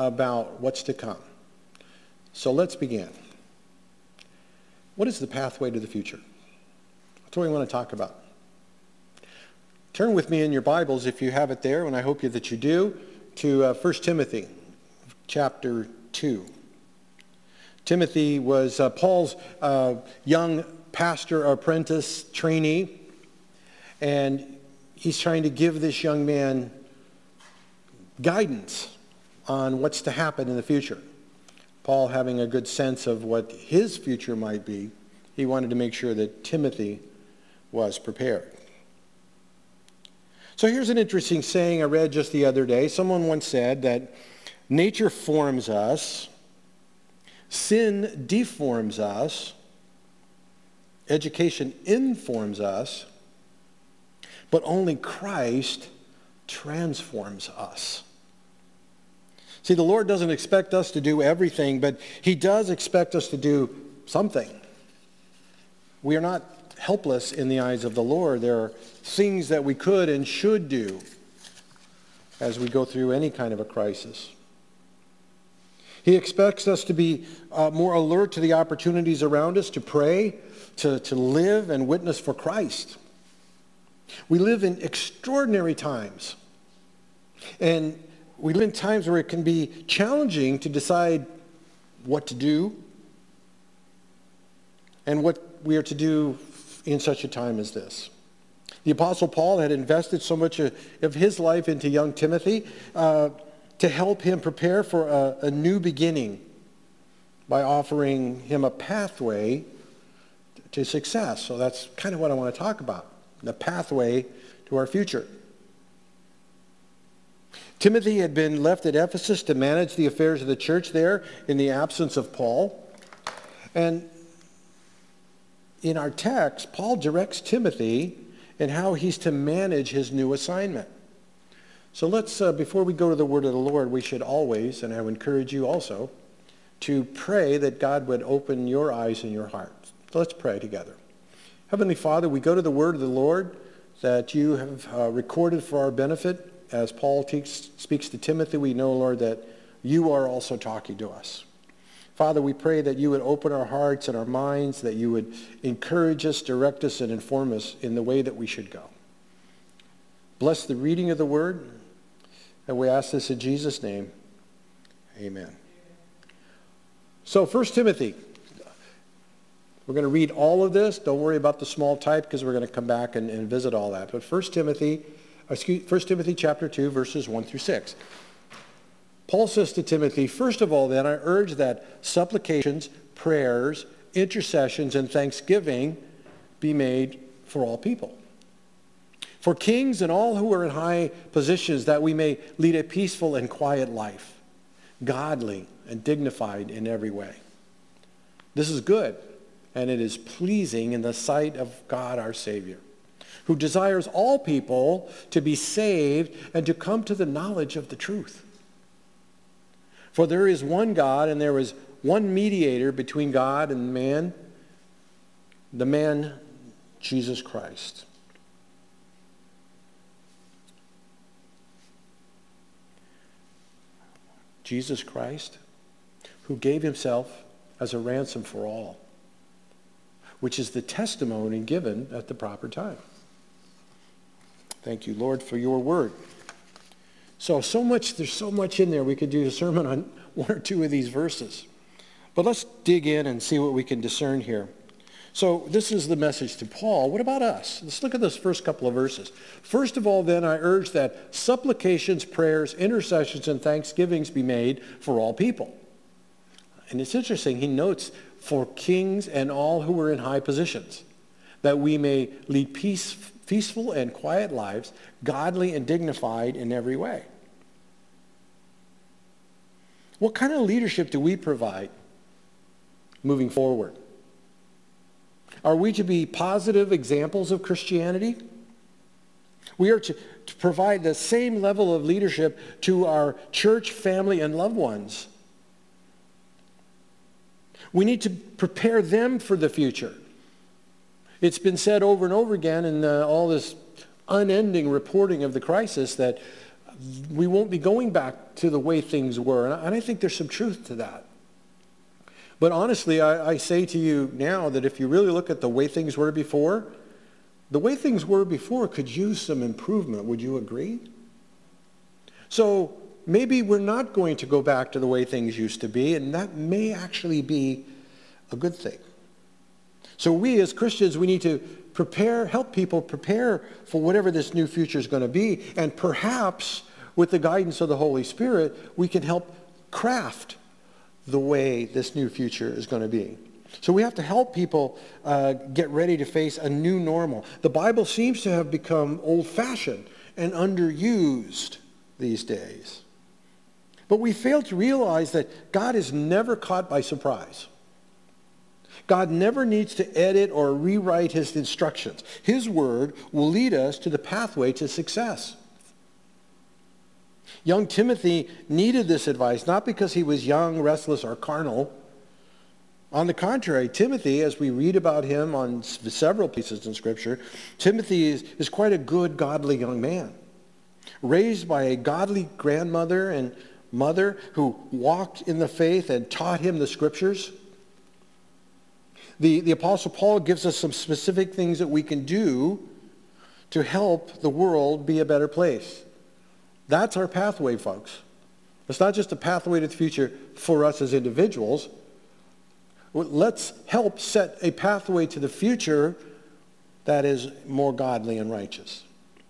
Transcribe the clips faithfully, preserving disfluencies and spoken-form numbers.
about what's to come. So let's begin. What is the pathway to the future? That's what we want to talk about. Turn with me in your Bibles, if you have it there, and I hope you, that you do, to uh, First Timothy chapter two. Timothy was uh, Paul's uh, young pastor, apprentice, trainee, and he's trying to give this young man guidance on what's to happen in the future. Paul, having a good sense of what his future might be, he wanted to make sure that Timothy was prepared. So here's an interesting saying I read just the other day. Someone once said that nature forms us, sin deforms us, education informs us, but only Christ transforms us. See, the Lord doesn't expect us to do everything, but he does expect us to do something. We are not helpless in the eyes of the Lord. There are things that we could and should do as we go through any kind of a crisis. He expects us to be uh, more alert to the opportunities around us, to pray, to, to live and witness for Christ. We live in extraordinary times. And we live in times where it can be challenging to decide what to do and what we are to do in such a time as this. The Apostle Paul had invested so much of his life into young Timothy uh, to help him prepare for a, a new beginning by offering him a pathway to success. So that's kind of what I want to talk about, the pathway to our future. Timothy had been left at Ephesus to manage the affairs of the church there in the absence of Paul. And in our text, Paul directs Timothy in how he's to manage his new assignment. So let's, uh, before we go to the word of the Lord, we should always, and I would encourage you also, to pray that God would open your eyes and your heart. So let's pray together. Heavenly Father, we go to the word of the Lord that you have uh, recorded for our benefit. As Paul te- speaks to Timothy, we know, Lord, that you are also talking to us. Father, we pray that you would open our hearts and our minds, that you would encourage us, direct us, and inform us in the way that we should go. Bless the reading of the word, and we ask this in Jesus' name. Amen. So, First Timothy. We're going to read all of this. Don't worry about the small type because we're going to come back and, and visit all that. But First Timothy, excuse, First Timothy chapter two, verses one through six. Paul says to Timothy, first of all, then, I urge that supplications, prayers, intercessions, and thanksgiving be made for all people. For kings and all who are in high positions, that we may lead a peaceful and quiet life, godly and dignified in every way. This is good, and it is pleasing in the sight of God our Savior, who desires all people to be saved and to come to the knowledge of the truth. For there is one God, and there is one mediator between God and man, the man Jesus Christ. Jesus Christ, who gave himself as a ransom for all, which is the testimony given at the proper time. Thank you, Lord, for your word. So, so much, there's so much in there. We could do a sermon on one or two of these verses. But let's dig in and see what we can discern here. So this is the message to Paul. What about us? Let's look at those first couple of verses. First of all, then, I urge that supplications, prayers, intercessions, and thanksgivings be made for all people. And it's interesting, he notes, for kings and all who are in high positions, that we may lead peace, peaceful and quiet lives, godly and dignified in every way. What kind of leadership do we provide moving forward? Are we to be positive examples of Christianity? We are to, to provide the same level of leadership to our church, family, and loved ones. We need to prepare them for the future. It's been said over and over again in uh, all this unending reporting of the crisis that we won't be going back to the way things were. And I, and I think there's some truth to that. But honestly, I, I say to you now that if you really look at the way things were before, the way things were before could use some improvement. Would you agree? So maybe we're not going to go back to the way things used to be, and that may actually be a good thing. So we as Christians, we need to prepare, help people prepare for whatever this new future is going to be. And perhaps with the guidance of the Holy Spirit, we can help craft the way this new future is going to be. So we have to help people uh, get ready to face a new normal. The Bible seems to have become old-fashioned and underused these days. But we fail to realize that God is never caught by surprise. God never needs to edit or rewrite his instructions. His word will lead us to the pathway to success. Young Timothy needed this advice, not because he was young, restless, or carnal. On the contrary, Timothy, as we read about him on several places in Scripture, Timothy is, is quite a good, godly young man. Raised by a godly grandmother and mother who walked in the faith and taught him the Scriptures. The, the Apostle Paul gives us some specific things that we can do to help the world be a better place. That's our pathway, folks. It's not just a pathway to the future for us as individuals. Let's help set a pathway to the future that is more godly and righteous.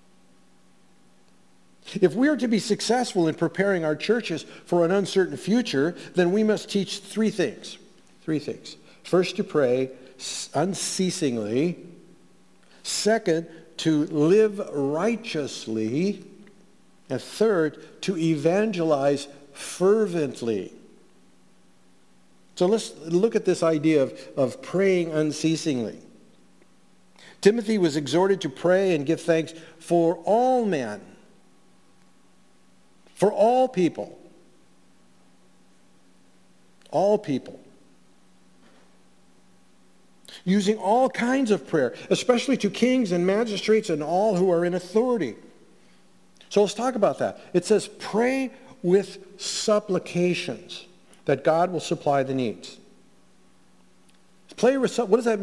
If we are to be successful in preparing our churches for an uncertain future, then we must teach three things. Three things. First, to pray unceasingly. Second, to live righteously. And third, to evangelize fervently. So let's look at this idea of, of praying unceasingly. Timothy was exhorted to pray and give thanks for all men, for all people. All people. Using all kinds of prayer, especially to kings and magistrates and all who are in authority. So let's talk about that. It says, pray with supplications that God will supply the needs. Pray with, what does that mean?